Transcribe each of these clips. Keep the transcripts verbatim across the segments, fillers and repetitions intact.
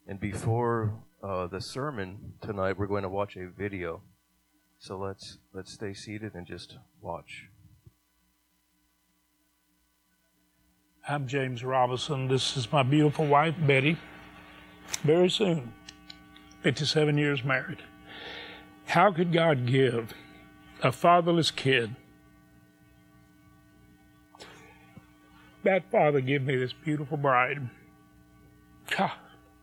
And before uh, the sermon tonight, we're going to watch a video. So let's let's stay seated and just watch. I'm James Robinson. This is my beautiful wife, Betty. Very soon, fifty-seven years married. How could God give a fatherless kid that father give me this beautiful bride? Ah,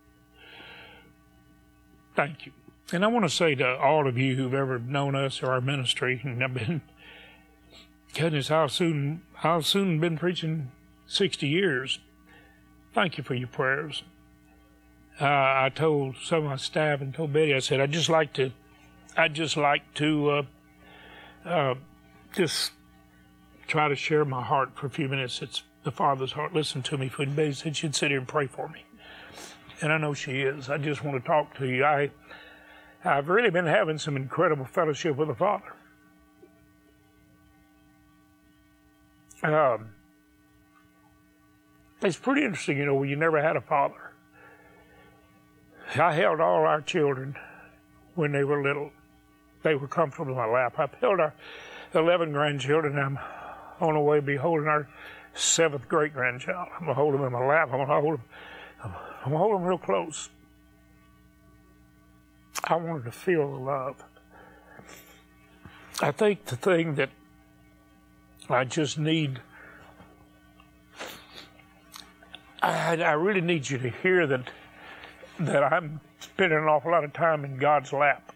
thank you. And I want to say to all of you who've ever known us or our ministry, and I've been, goodness, I'll soon, I'll soon been preaching sixty years. Thank you for your prayers. Uh, I told some of my staff and told Betty, I said, I'd just like to, I'd just like to uh, uh, just try to share my heart for a few minutes. It's the Father's heart. Listen to me. For Betty said she'd sit here and pray for me. And I know she is. I just want to talk to you. I, I've really been having some incredible fellowship with the Father. Um, it's pretty interesting, you know, when you never had a father. I held all our children when they were little. They were comfortable in my lap. I've held our eleven grandchildren. I'm on the way to be holding our seventh great-grandchild. I'm going to hold them in my lap. I'm going to hold them, I'm going to hold them real close. I wanted to feel the love. I think the thing that I just need, I, I really need you to hear that that I'm spending an awful lot of time in God's lap.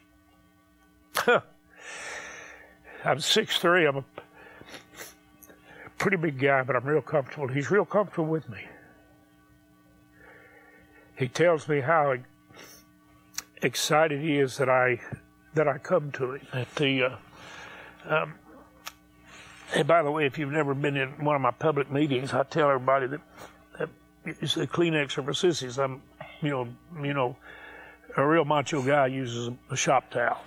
I'm six three. I'm a pretty big guy, but I'm real comfortable. He's real comfortable with me. He tells me how excited he is that I that I come to him. At the uh, um, and by the way, if you've never been in one of my public meetings, I tell everybody that, that it's a Kleenex or for sissies. I'm, you know, you know, a real macho guy uses a shop towel.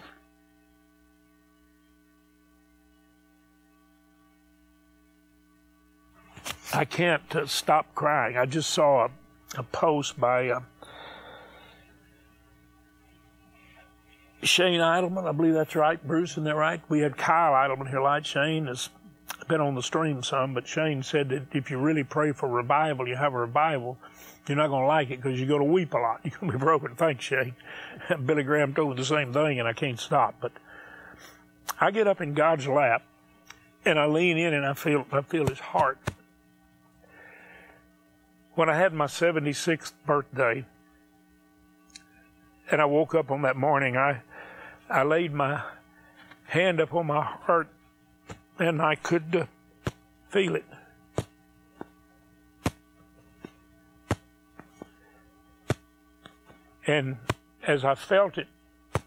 I can't uh, stop crying. I just saw a, a post by uh, Shane Idleman. I believe that's right. Bruce, isn't that right? We had Kyle Idleman here. Light Shane has been on the stream some, but Shane said that if you really pray for revival, you have a revival, you're not going to like it because you're going to weep a lot. You're going to be broken. Thanks, Shane. Billy Graham told me the same thing, and I can't stop. But I get up in God's lap, and I lean in, and I feel I feel His heart. When I had my seventy-sixth birthday, and I woke up on that morning, I I laid my hand up on my heart, and I could uh, feel it. And as I felt it,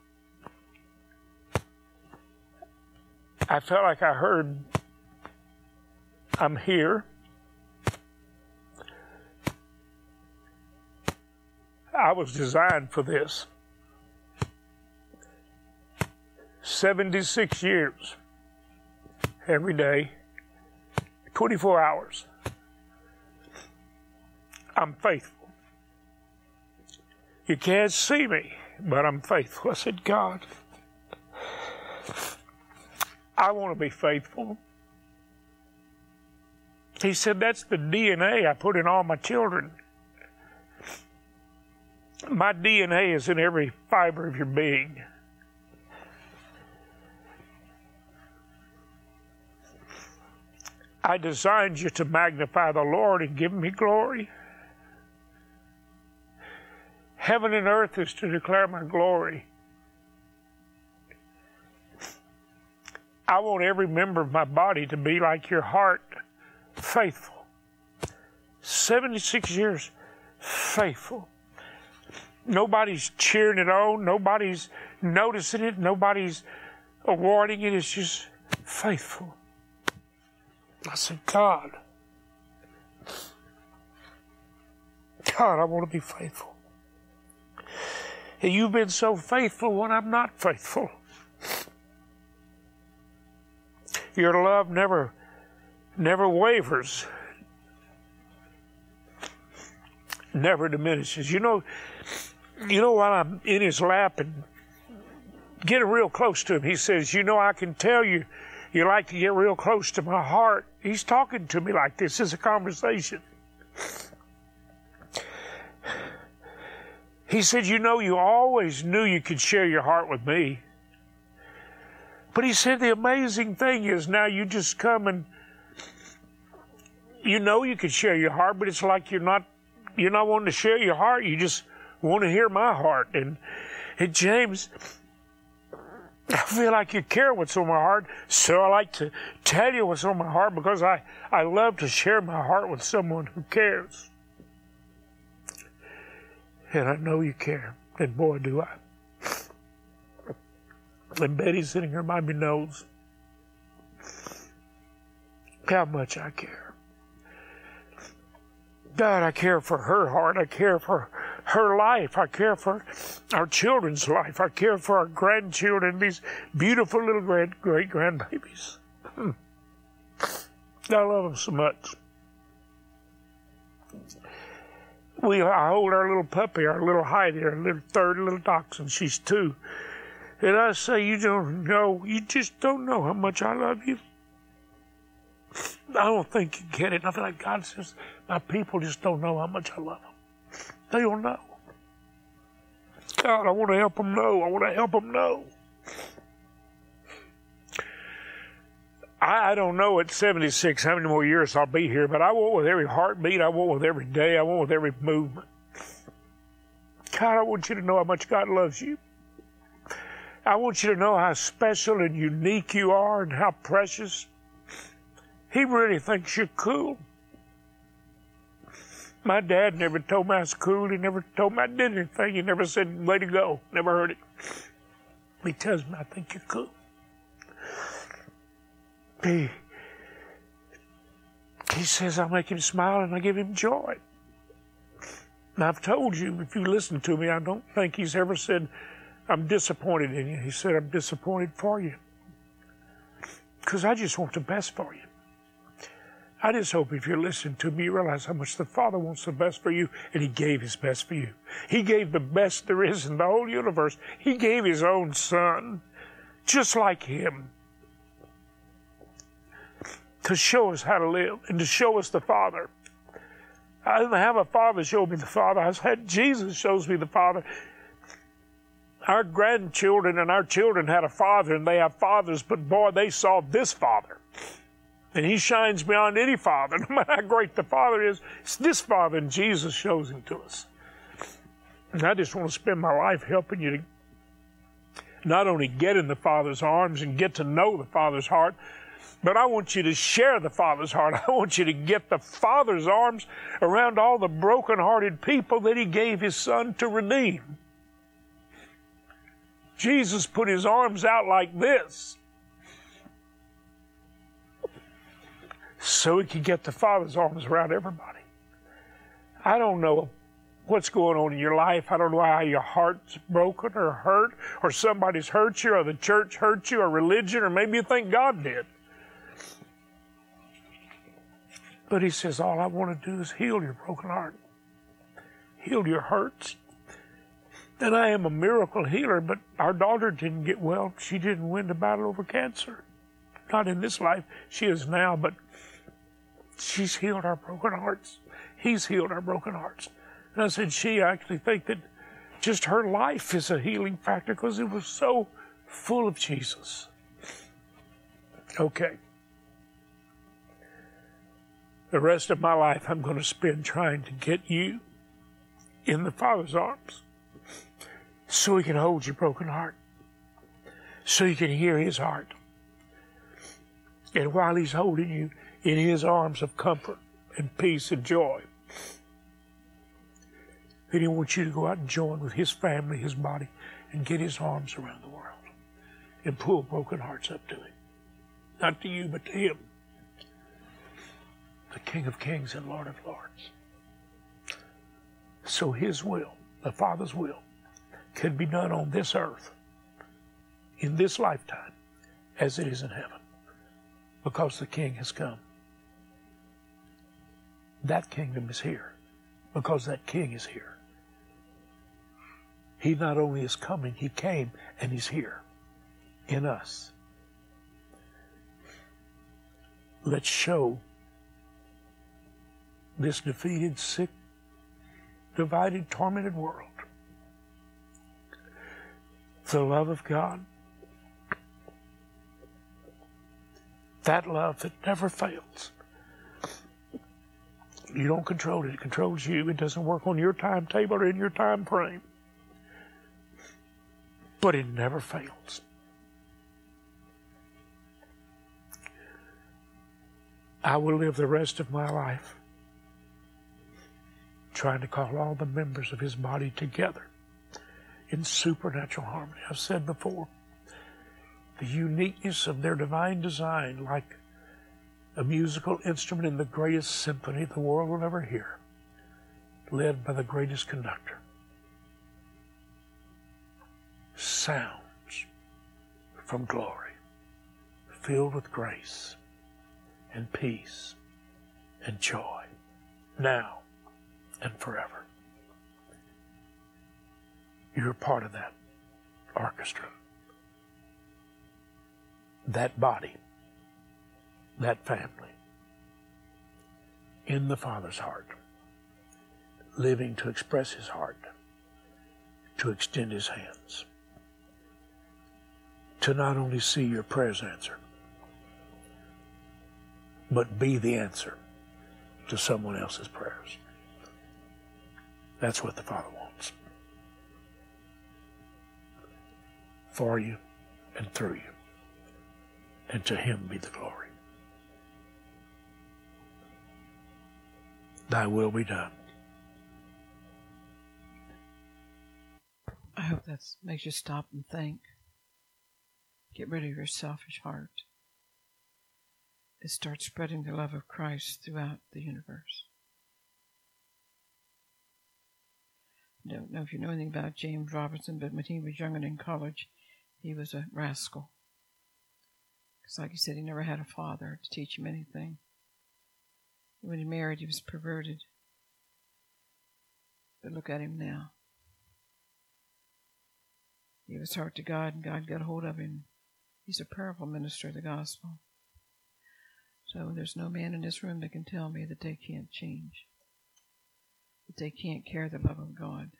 I felt like I heard, I'm here. I was designed for this. seventy-six years, every day, twenty-four hours. I'm faithful. You can't see me, but I'm faithful. I said, God, I want to be faithful. He said, that's the D N A I put in all my children. My D N A is in every fiber of your being. I designed you to magnify the Lord and give me glory. Heaven and earth is to declare my glory. I want every member of my body to be like your heart, faithful. seventy-six years, faithful. Nobody's cheering it on. Nobody's noticing it. Nobody's awarding it. It's just faithful. I said, God, God, I want to be faithful. And you've been so faithful when I'm not faithful. Your love never, never wavers. never diminishes. You know, you know, while I'm in his lap and getting real close to him, he says, you know, I can tell you, you like to get real close to my heart. He's talking to me like this. It's a conversation. He said, you know, you always knew you could share your heart with me. But he said, the amazing thing is now you just come and you know you could share your heart, but it's like you're not, you're not wanting to share your heart. You just want to hear my heart. And, and James, I feel like you care what's on my heart, so I like to tell you what's on my heart because I, I love to share my heart with someone who cares. And I know you care, and boy, do I. And Betty sitting here by me knows how much I care. God, I care for her heart. I care for her life. I care for our children's life. I care for our grandchildren, these beautiful little great great grandbabies. Hmm. I love them so much. We, I hold our little puppy, our little Heidi, our little third little dachshund. She's two. And I say, you don't know, you just don't know how much I love you. I don't think you get it. I feel like God says, my people just don't know how much I love them. They don't know. God, I want to help them know. I want to help them know. I, I don't know at seventy-six how many more years I'll be here, but I want with every heartbeat, I want with every day, I want with every movement. God, I want you to know how much God loves you. I want you to know how special and unique you are and how precious. He really thinks you're cool. My dad never told me I was cool. He never told me I did anything. He never said, way to go. Never heard it. He tells me, I think you're cool. He, he says, I make him smile and I give him joy. And I've told you, if you listen to me, I don't think he's ever said, I'm disappointed in you. He said, I'm disappointed for you. Because I just want the best for you. I just hope if you're listening to me, you realize how much the Father wants the best for you, and He gave His best for you. He gave the best there is in the whole universe. He gave His own Son, just like Him, to show us how to live and to show us the Father. I didn't have a father show me the Father. I had Jesus shows me the Father. Our grandchildren and our children had a father, and they have fathers, but boy, they saw this Father. And He shines beyond any father. No matter how great the Father is, it's this Father, and Jesus shows Him to us. And I just want to spend my life helping you to not only get in the Father's arms and get to know the Father's heart, but I want you to share the Father's heart. I want you to get the Father's arms around all the broken-hearted people that He gave His Son to redeem. Jesus put His arms out like this so He could get the Father's arms around everybody. I don't know what's going on in your life. I don't know how your heart's broken or hurt, or somebody's hurt you, or the church hurt you, or religion, or maybe you think God did. But He says, all I want to do is heal your broken heart. Heal your hurts. And I am a miracle healer, but our daughter didn't get well. She didn't win the battle over cancer. Not in this life. She is now, but she's healed our broken hearts. He's healed our broken hearts. And I said, she I actually think that just her life is a healing factor because it was so full of Jesus. Okay. The rest of my life I'm going to spend trying to get you in the Father's arms so He can hold your broken heart, so you can hear His heart. And while He's holding you in His arms of comfort and peace and joy, then He wants you to go out and join with His family, His body, and get His arms around the world and pull broken hearts up to Him. Not to you, but to Him, the King of Kings and Lord of Lords. So His will, the Father's will, can be done on this earth, in this lifetime, as it is in heaven, because the King has come. That kingdom is here. because that King is here. He not only is coming, he came and he's here in us. Let's show this defeated, sick, divided, tormented world the love of God. That love that never fails. You don't control it. It controls you. It doesn't work on your timetable or in your time frame. But it never fails. I will live the rest of my life trying to call all the members of his body together in supernatural harmony. I've said before, the uniqueness of their divine design, like a musical instrument in the greatest symphony the world will ever hear, led by the greatest conductor. Sounds from glory, filled with grace and peace and joy, now and forever. You're part of that orchestra, that body, that family, in the Father's heart, living to express his heart, to extend his hands, to not only see your prayers answered, but be the answer to someone else's prayers. That's what the Father wants. For you and through you. And to him be the glory. Thy will be done. I hope that makes you stop and think. Get rid of your selfish heart. And start spreading the love of Christ throughout the universe. I don't know if you know anything about James Robinson, but when he was young and in college, he was a rascal. Because like he said, he never had a father to teach him anything. When he married, he was perverted. But look at him now. He was hard to God, and God got a hold of him. He's a powerful minister of the gospel. So there's no man in this room that can tell me that they can't change, that they can't carry the love of God.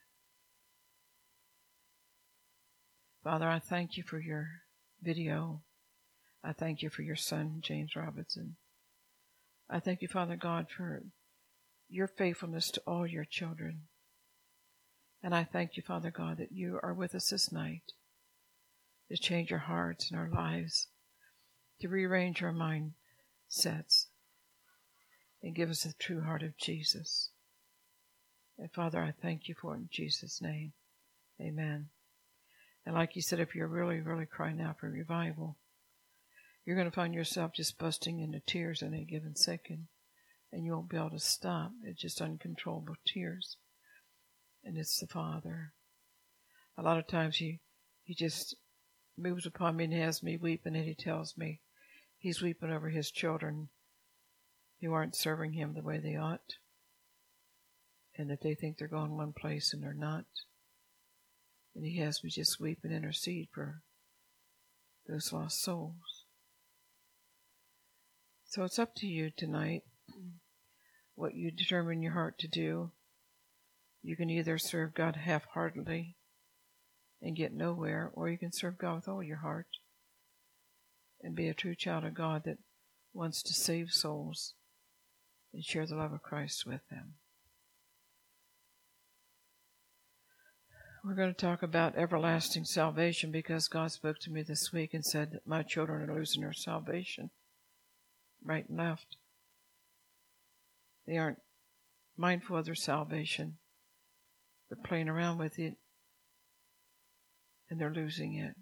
Father, I thank you for your video. I thank you for your son, James Robinson. I thank you, Father God, for your faithfulness to all your children. And I thank you, Father God, that you are with us this night to change our hearts and our lives, to rearrange our mindsets, and give us the true heart of Jesus. And Father, I thank you for it in Jesus' name. Amen. And like you said, if you're really, really crying out for revival, you're going to find yourself just busting into tears in a given second, and you won't be able to stop. It's just uncontrollable tears. And it's the Father. A lot of times he, he just moves upon me and has me weeping, and he tells me he's weeping over his children who aren't serving him the way they ought, and that they think they're going one place and they're not. And he has me just weep and intercede for those lost souls. So it's up to you tonight what you determine in your heart to do. You can either serve God half-heartedly and get nowhere, or you can serve God with all your heart and be a true child of God that wants to save souls and share the love of Christ with them. We're going to talk about everlasting salvation because God spoke to me this week and said that my children are losing their salvation right and left. They aren't mindful of their salvation. They're playing around with it, and they're losing it.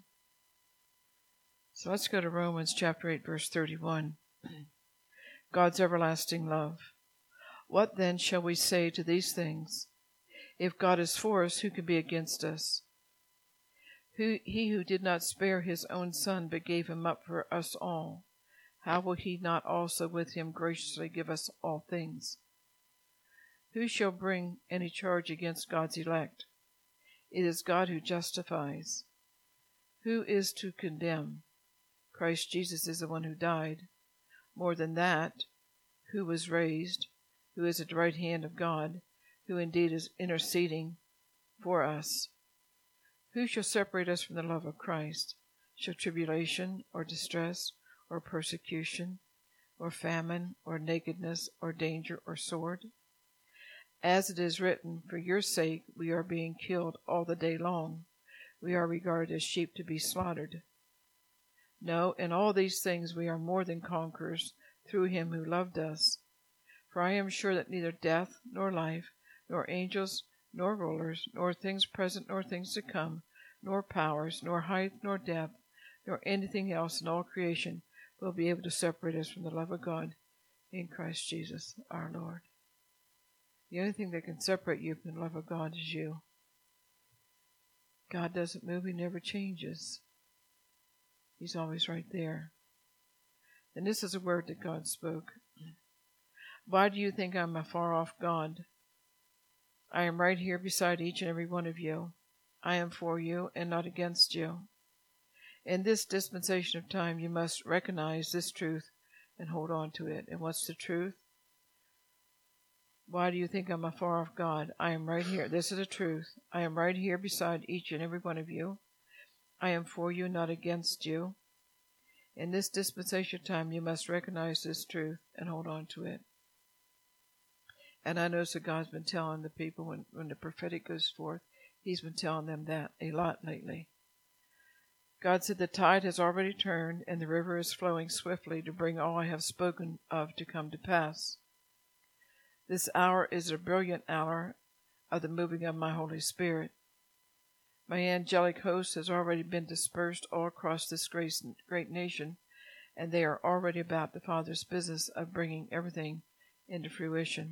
So let's go to Romans chapter eight, verse thirty-one. God's everlasting love. What then shall we say to these things? If God is for us, who can be against us? Who, he who did not spare his own son, but gave him up for us all, how will he not also with him graciously give us all things? Who shall bring any charge against God's elect? It is God who justifies. Who is to condemn? Christ Jesus is the one who died. More than that, who was raised, who is at the right hand of God, who indeed is interceding for us. Who shall separate us from the love of Christ? Shall tribulation, or distress, or persecution, or famine, or nakedness, or danger, or sword? As it is written, for your sake we are being killed all the day long. We are regarded as sheep to be slaughtered. No, in all these things we are more than conquerors through him who loved us. For I am sure that neither death, nor life, nor angels, nor rulers, nor things present, nor things to come, nor powers, nor height, nor depth, nor anything else in all creation will be able to separate us from the love of God in Christ Jesus our Lord. The only thing that can separate you from the love of God is you. God doesn't move. He never changes. He's always right there. And this is a word that God spoke. Why do you think I'm a far-off God? I am right here beside each and every one of you. I am for you and not against you. In this dispensation of time, you must recognize this truth and hold on to it. And what's the truth? Why do you think I'm a far-off God? I am right here. This is the truth. I am right here beside each and every one of you. I am for you, not against you. In this dispensation of time, you must recognize this truth and hold on to it. And I notice that God's been telling the people when, when the prophetic goes forth, he's been telling them that a lot lately. God said the tide has already turned and the river is flowing swiftly to bring all I have spoken of to come to pass. This hour is a brilliant hour of the moving of my Holy Spirit. My angelic host has already been dispersed all across this great, great nation, and they are already about the Father's business of bringing everything into fruition.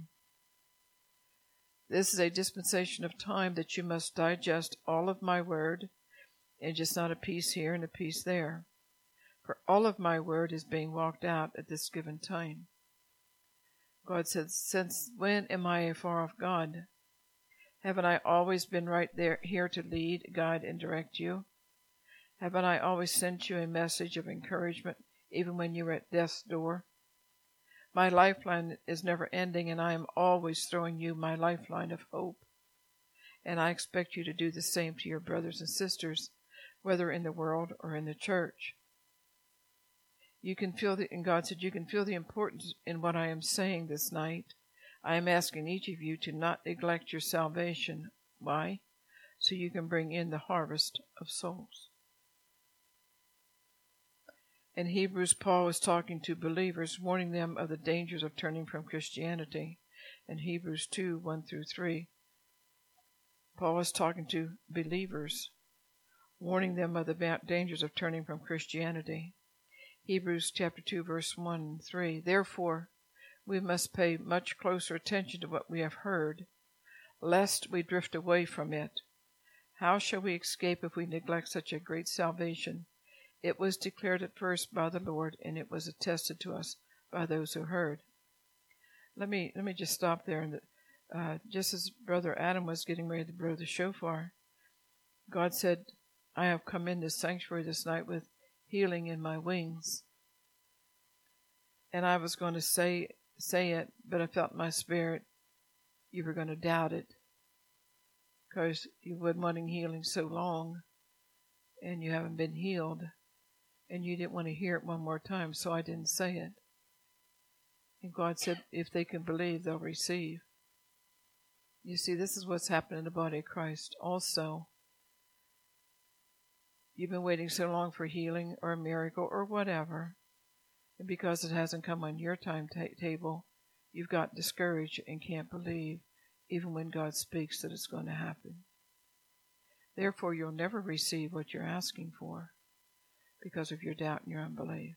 This is a dispensation of time that you must digest all of my word, and just not a piece here and a piece there. For all of my word is being walked out at this given time. God said, since when am I a far-off God? Haven't I always been right there, here to lead, guide, and direct you? Haven't I always sent you a message of encouragement, even when you were at death's door? My lifeline is never ending, and I am always throwing you my lifeline of hope. And I expect you to do the same to your brothers and sisters, whether in the world or in the church. You can feel the, and God said, you can feel the importance in what I am saying this night. I am asking each of you to not neglect your salvation. Why? So you can bring in the harvest of souls. In Hebrews, Paul is talking to believers, warning them of the dangers of turning from Christianity. In Hebrews two, one through three, Paul is talking to believers, warning them of the dangers of turning from Christianity. Hebrews chapter two, verse one and three. Therefore, we must pay much closer attention to what we have heard, lest we drift away from it. How shall we escape if we neglect such a great salvation? It was declared at first by the Lord, and it was attested to us by those who heard. Let me let me just stop there. And uh, just as Brother Adam was getting ready to blow the shofar, God said, I have come in this sanctuary this night with healing in my wings. And I was going to say say it, but I felt in my spirit you were going to doubt it, because you've been wanting healing so long, and you haven't been healed, and you didn't want to hear it one more time, so I didn't say it. And God said, if they can believe, they'll receive. You see, this is what's happening in the body of Christ also. You've been waiting so long for healing or a miracle or whatever, and because it hasn't come on your timetable, you've got discouraged and can't believe, even when God speaks, that it's going to happen. Therefore, you'll never receive what you're asking for because of your doubt and your unbelief.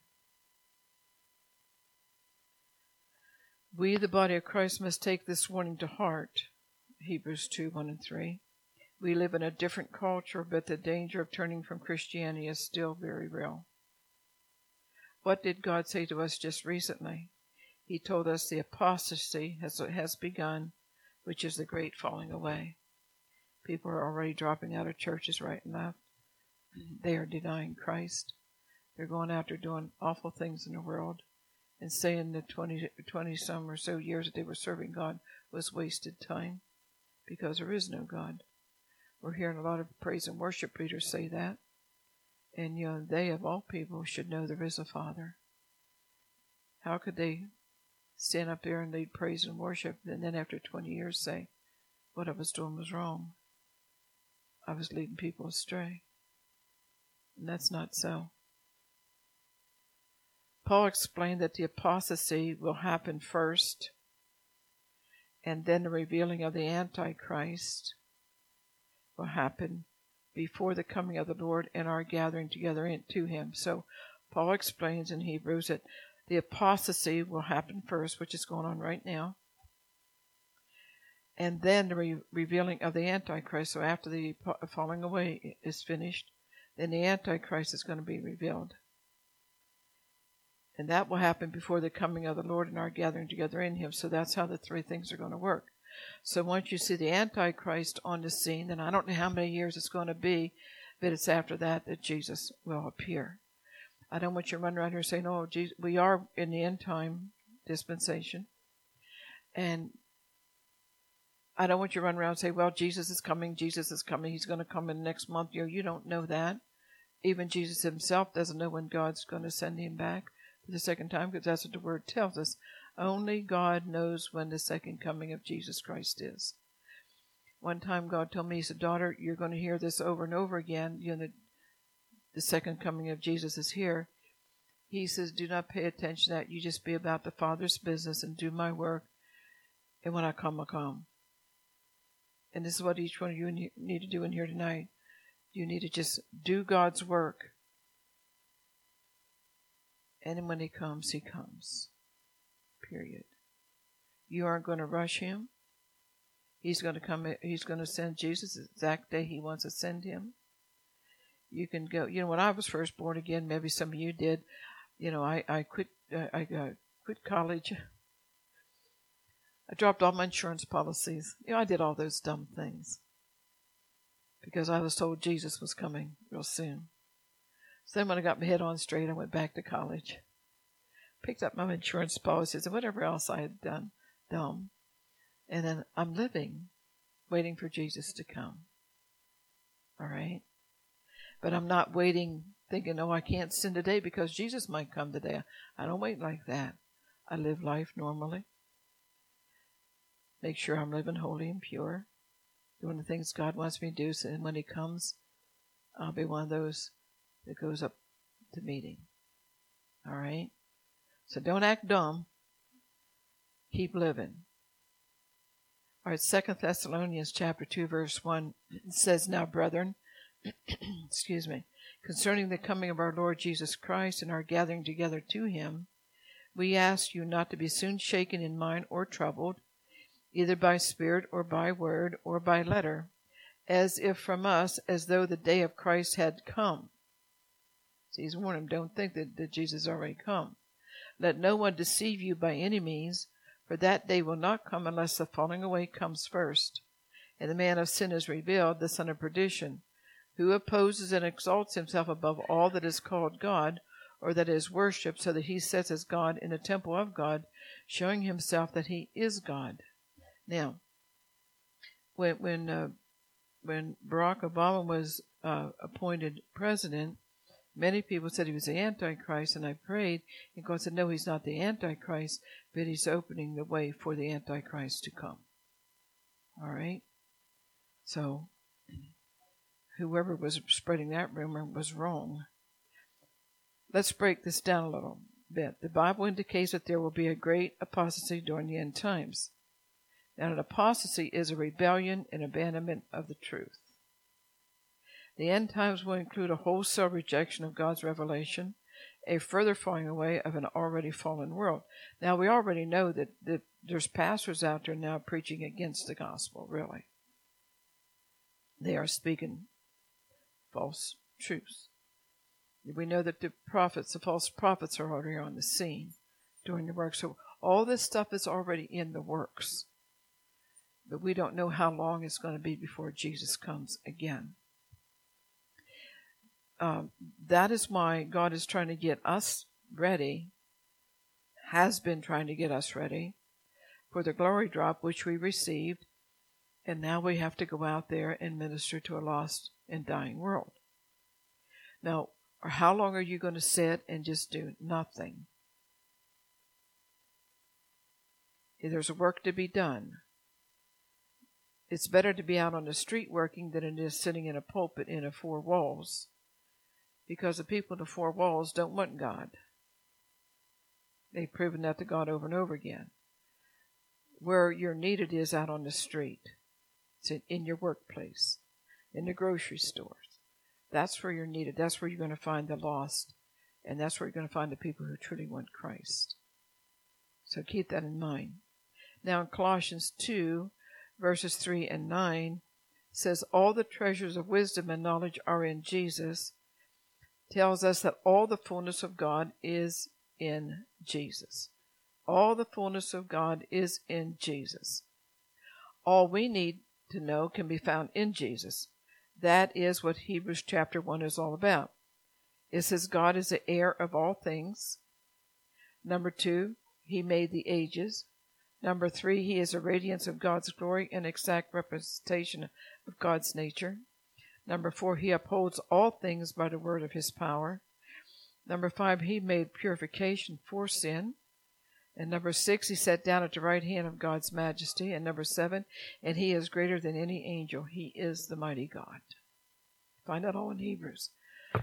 We, the body of Christ, must take this warning to heart. Hebrews two, one and three. We live in a different culture, but the danger of turning from Christianity is still very real. What did God say to us just recently? He told us the apostasy has, has begun, which is the great falling away. People are already dropping out of churches right and left. They are denying Christ. They're going after doing awful things in the world and saying that twenty, twenty some or so years that they were serving God was wasted time because there is no God. We're hearing a lot of praise and worship leaders say that. And, you know, they of all people should know there is a Father. How could they stand up there and lead praise and worship and then after twenty years say, what I was doing was wrong? I was leading people astray. And that's not so. Paul explained that the apostasy will happen first, and then the revealing of the Antichrist will happen before the coming of the Lord and our gathering together into him. So Paul explains in Hebrews that the apostasy will happen first, which is going on right now, and then the re- revealing of the Antichrist. So after the falling away is finished, then the Antichrist is going to be revealed. And that will happen before the coming of the Lord and our gathering together in him. So that's how the three things are going to work. So once you see the Antichrist on the scene, then I don't know how many years it's going to be, but it's after that that Jesus will appear. I don't want you to run around here saying, oh, Jesus, we are in the end time dispensation. And I don't want you to run around and say, well, Jesus is coming, Jesus is coming, he's going to come in the next month. You know, you don't know that. Even Jesus himself doesn't know when God's going to send him back for the second time, because that's what the word tells us. Only God knows when the second coming of Jesus Christ is. One time God told me, he said, daughter, you're going to hear this over and over again. You know, the, the second coming of Jesus is here. He says, do not pay attention to that. You just be about the Father's business and do my work. And when I come, I'll come. And this is what each one of you need to do in here tonight. You need to just do God's work. And when he comes, he comes. Period. You aren't going to rush him. He's going to come. He's going to send Jesus the exact day he wants to send him. You can go. You know, when I was first born again, maybe some of you did. You know, I I quit. Uh, I uh, quit college. I dropped all my insurance policies. You know, I did all those dumb things because I was told Jesus was coming real soon. So then when I got my head on straight, I went back to college, picked up my insurance policies and whatever else I had done dumb. And then I'm living, waiting for Jesus to come. All right? But I'm not waiting, thinking, oh, I can't sin today because Jesus might come today. I don't wait like that. I live life normally. Make sure I'm living holy and pure, doing the things God wants me to do. So when he comes, I'll be one of those that goes up to meet him. All right? So don't act dumb. Keep living. All right, Second Thessalonians chapter two, verse one, it says, now, brethren, excuse me, concerning the coming of our Lord Jesus Christ and our gathering together to him, we ask you not to be soon shaken in mind or troubled, either by spirit or by word or by letter, as if from us, as though the day of Christ had come. See, he's warning them, don't think that, that Jesus has already come. Let no one deceive you by any means, for that day will not come unless the falling away comes first, and the man of sin is revealed, the son of perdition, who opposes and exalts himself above all that is called God, or that is worshipped, so that he sits as God in the temple of God, showing himself that he is God. Now, when when uh, when Barack Obama was uh, appointed president, many people said he was the Antichrist, and I prayed, and God said, no, he's not the Antichrist, but he's opening the way for the Antichrist to come. All right? So, whoever was spreading that rumor was wrong. Let's break this down a little bit. The Bible indicates that there will be a great apostasy during the end times. Now, an apostasy is a rebellion and abandonment of the truth. The end times will include a wholesale rejection of God's revelation, a further falling away of an already fallen world. Now, we already know that, that there's pastors out there now preaching against the gospel, really. They are speaking false truths. We know that the prophets, the false prophets, are already on the scene doing the work. So all this stuff is already in the works. but we don't know how long it's going to be before Jesus comes again. Um, that is why God is trying to get us ready, has been trying to get us ready for the glory drop which we received, and now we have to go out there and minister to a lost and dying world. Now, how long are you going to sit and just do nothing? There's work to be done. It's better to be out on the street working than it is sitting in a pulpit in a four walls, because the people in the four walls don't want God. They've proven that to God over and over again. Where you're needed is out on the street. It's in, in your workplace, in the grocery stores. That's where you're needed. That's where you're going to find the lost. And that's where you're going to find the people who truly want Christ. So keep that in mind. Now in Colossians two, verses three and nine, says, all the treasures of wisdom and knowledge are in Jesus. Tells us that all the fullness of God is in Jesus. All the fullness of God is in Jesus. All we need to know can be found in Jesus. That is what Hebrews chapter one is all about. It says God is the heir of all things. Number two, he made the ages. Number three, he is a radiance of God's glory and exact representation of God's nature. Number four, he upholds all things by the word of his power. Number five, he made purification for sin. And number six, he sat down at the right hand of God's majesty. And number seven, and he is greater than any angel. He is the mighty God. Find that all in Hebrews.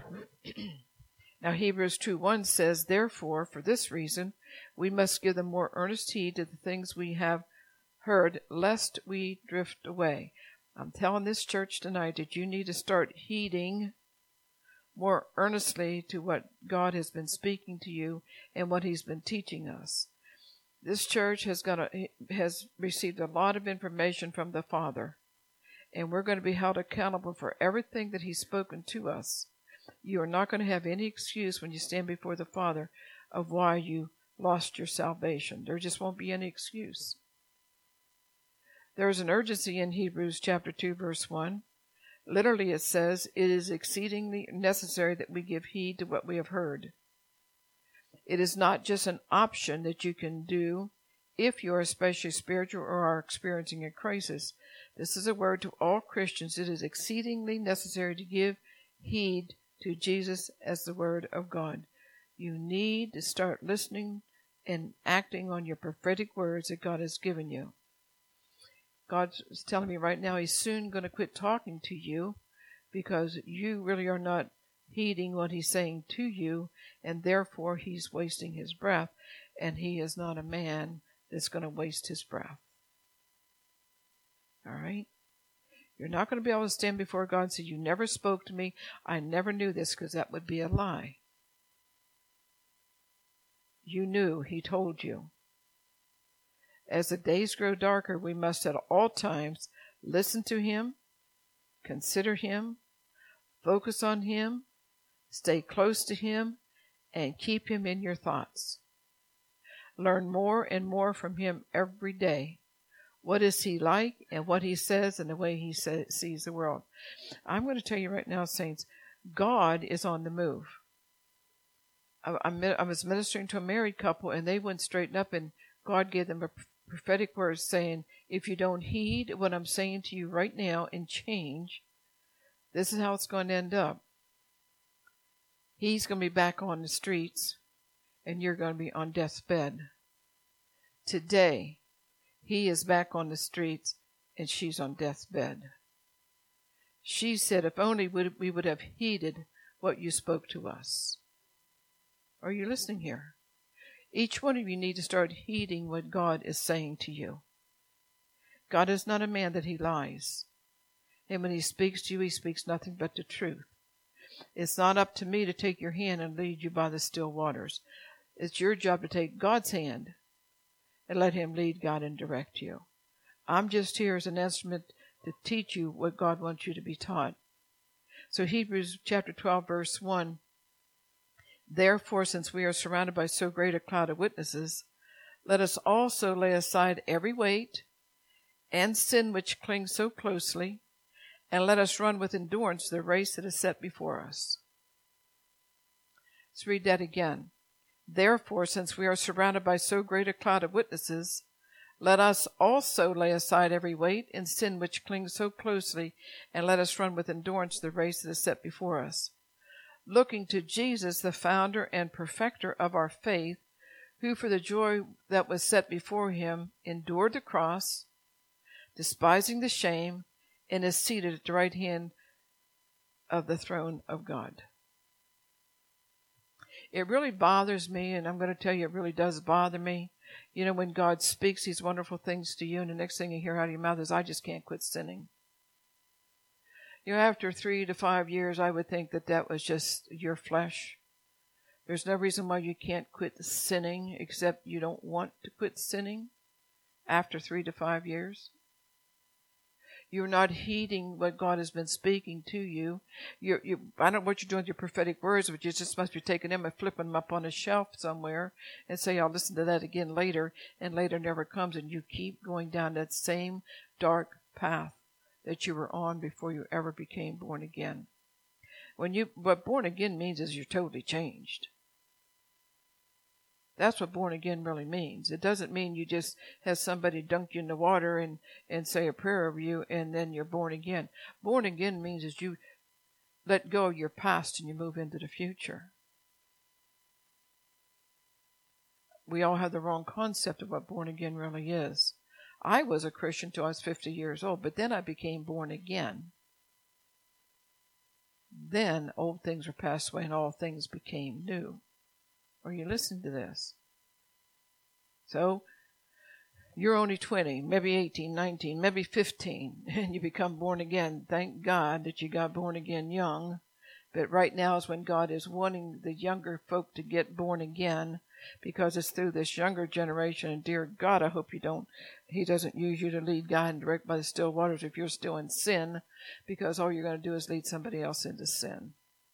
Now Hebrews two one says, therefore, for this reason, we must give the more earnest heed to the things we have heard, lest we drift away. I'm telling this church tonight that you need to start heeding more earnestly to what God has been speaking to you and what he's been teaching us. This church has got a, has received a lot of information from the Father, and we're going to be held accountable for everything that he's spoken to us. You are not going to have any excuse when you stand before the Father of why you lost your salvation. There just won't be any excuse. There is an urgency in Hebrews chapter two, verse one. Literally it says, it is exceedingly necessary that we give heed to what we have heard. It is not just an option that you can do if you are especially spiritual or are experiencing a crisis. This is a word to all Christians. It is exceedingly necessary to give heed to Jesus as the Word of God. You need to start listening and acting on your prophetic words that God has given you. God is telling me right now he's soon going to quit talking to you because you really are not heeding what he's saying to you, and therefore he's wasting his breath, and he is not a man that's going to waste his breath. All right? You're not going to be able to stand before God and say, you never spoke to me, I never knew this, because that would be a lie. You knew, he told you. As the days grow darker, we must at all times listen to him, consider him, focus on him, stay close to him, and keep him in your thoughts. Learn more and more from him every day. What is he like and what he says and the way he say, sees the world. I'm going to tell you right now, saints, God is on the move. I, I, I was ministering to a married couple, and they went straighten up, and God gave them a prophetic word saying, if you don't heed what I'm saying to you right now and change, this is how it's going to end up. He's going to be back on the streets, and you're going to be on death's bed. Today, he is back on the streets, and she's on death's bed. She said, if only we would have heeded what you spoke to us. Are you listening here? Each one of you need to start heeding what God is saying to you. God is not a man that he lies. And when he speaks to you, he speaks nothing but the truth. It's not up to me to take your hand and lead you by the still waters. It's your job to take God's hand and let him lead, guide, and direct you. I'm just here as an instrument to teach you what God wants you to be taught. So Hebrews chapter twelve, verse one, therefore, since we are surrounded by so great a cloud of witnesses, let us also lay aside every weight and sin which clings so closely, and let us run with endurance the race that is set before us. Let's read that again. Therefore, since we are surrounded by so great a cloud of witnesses, let us also lay aside every weight and sin which clings so closely, and let us run with endurance the race that is set before us, looking to Jesus, the founder and perfecter of our faith, who for the joy that was set before him endured the cross, despising the shame, and is seated at the right hand of the throne of God. It really bothers me, and I'm going to tell you it really does bother me. You know, when God speaks these wonderful things to you, and the next thing you hear out of your mouth is, I just can't quit sinning. You know, after three to five years, I would think that that was just your flesh. There's no reason why you can't quit sinning, except you don't want to quit sinning after three to five years. You're not heeding what God has been speaking to you. You're, you, I don't know what you're doing with your prophetic words, but you just must be taking them and flipping them up on a shelf somewhere and say, I'll listen to that again later, and later never comes, and you keep going down that same dark path that you were on before you ever became born again. When you, what born again means is you're totally changed. That's what born again really means. It doesn't mean you just have somebody dunk you in the water and, and say a prayer over you and then you're born again. Born again means is you let go of your past and you move into the future. We all have the wrong concept of what born again really is. I was a Christian till I was fifty years old, but then I became born again. Then old things were passed away and all things became new. Are you listening to this? So, you're only twenty, maybe eighteen, nineteen, maybe fifteen, and you become born again. Thank God that you got born again young. But right now is when God is wanting the younger folk to get born again, because it's through this younger generation. And dear God, I hope you don't, He doesn't use you to lead, guide, and direct by the still waters if you're still in sin, because all you're going to do is lead somebody else into sin.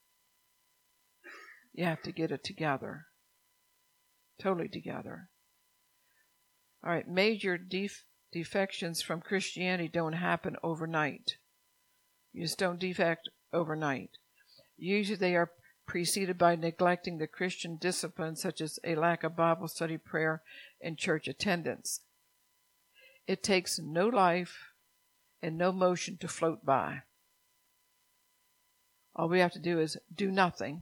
You have to get it together. Totally together. All right, major def- defections from Christianity don't happen overnight. You just don't defect overnight. Usually they are preceded by neglecting the Christian disciplines such as a lack of Bible study, prayer, and church attendance. It takes no life and no motion to float by. All we have to do is do nothing,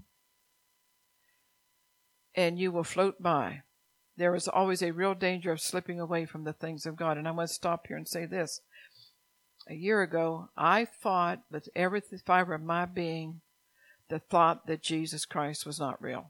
and you will float by. There is always a real danger of slipping away from the things of God. And I want to stop here and say this. A year ago, I fought with every fiber of my being the thought that Jesus Christ was not real.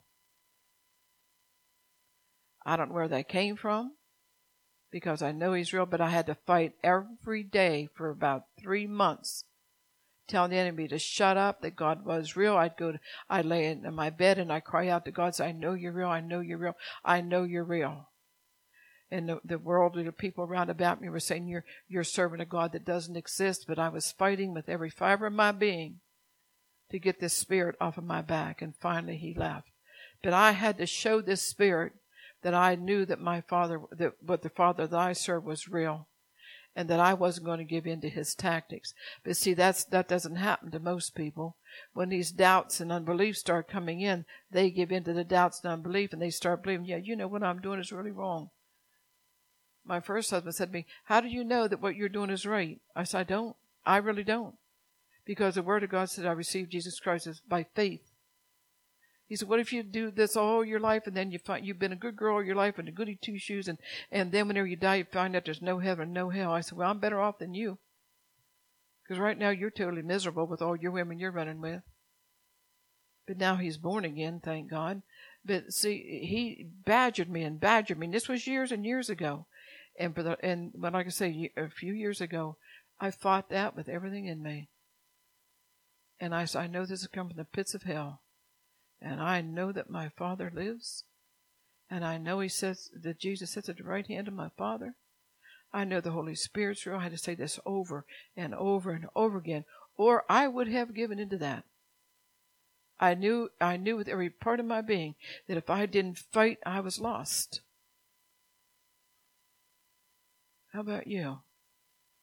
I don't know where that came from, because I know He's real, but I had to fight every day for about three months telling the enemy to shut up, that God was real. I'd go to, I'd lay in my bed and I cry out to God, say, I know you're real, I know you're real, I know you're real. And the, the world, the people around about me were saying, you're, you're serving a God that doesn't exist, but I was fighting with every fiber of my being to get this spirit off of my back, and finally He left. But I had to show this spirit that I knew that my Father, that what the Father that I served was real, and that I wasn't going to give in to his tactics. But see, that's, that doesn't happen to most people. When these doubts and unbelief start coming in, they give in to the doubts and unbelief, and they start believing, yeah, you know, what I'm doing is really wrong. My first husband said to me, how do you know that what you're doing is right? I said, I don't. I really don't. Because the Word of God said I received Jesus Christ as by faith. He said, what if you do this all your life, and then you find you've been a good girl all your life and a goody two-shoes, and, and then whenever you die, you find out there's no heaven and no hell. I said, well, I'm better off than you. Because right now you're totally miserable with all your women you're running with. But now he's born again, thank God. But see, he badgered me and badgered me. And this was years and years ago. And, for the, and when, like I say, a few years ago, I fought that with everything in me. And I said, I know this has come from the pits of hell. And I know that my Father lives. And I know He says that Jesus sits at the right hand of my Father. I know the Holy Spirit's real. I had to say this over and over and over again, or I would have given into that. I knew, I knew with every part of my being that if I didn't fight, I was lost. How about you?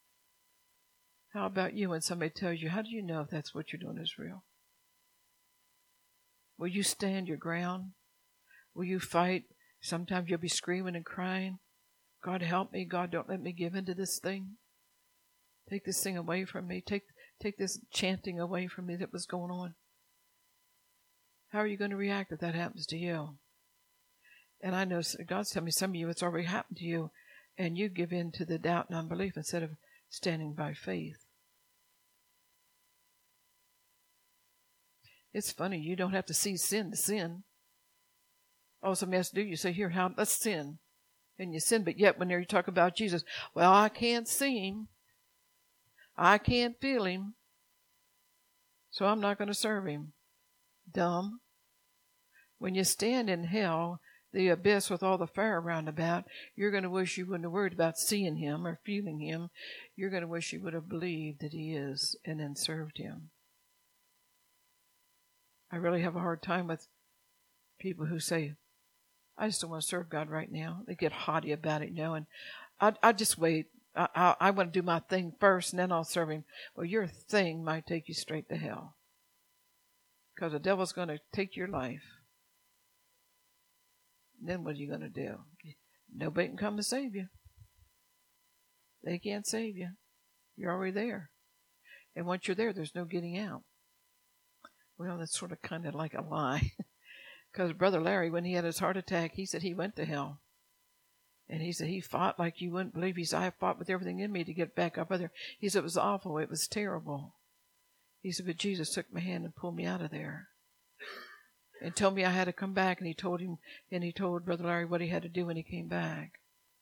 How about you when somebody tells you, how do you know if that's what you're doing is real? Will you stand your ground? Will you fight? Sometimes you'll be screaming and crying. God help me. God, don't let me give into this thing. Take this thing away from me. Take, take this chanting away from me that was going on. How are you going to react if that happens to you? And I know God's telling me some of you, it's already happened to you, and you give in to the doubt and unbelief instead of standing by faith. It's funny, you don't have to see sin to sin. All somebody has to do, you say, here, how, let's sin. And you sin, but yet when you talk about Jesus, well, I can't see him. I can't feel him. So I'm not going to serve him. Dumb. When you stand in hell, the abyss with all the fire around about, you're going to wish you wouldn't have worried about seeing him or feeling him. You're going to wish you would have believed that he is and then served him. I really have a hard time with people who say, I just don't want to serve God right now. They get haughty about it, you know, and I I just wait. I, I, I want to do my thing first, and then I'll serve him. Well, your thing might take you straight to hell, because the devil's going to take your life. Then what are you going to do? Nobody can come to save you. They can't save you. You're already there. And once you're there, there's no getting out. Well, that's sort of kind of like a lie. Because Brother Larry, when he had his heart attack, he said he went to hell. And he said he fought like you wouldn't believe. He said, I fought with everything in me to get back up there. He said it was awful. It was terrible. He said, but Jesus took my hand and pulled me out of there. And told me I had to come back. And he told him, and he told Brother Larry what he had to do when he came back.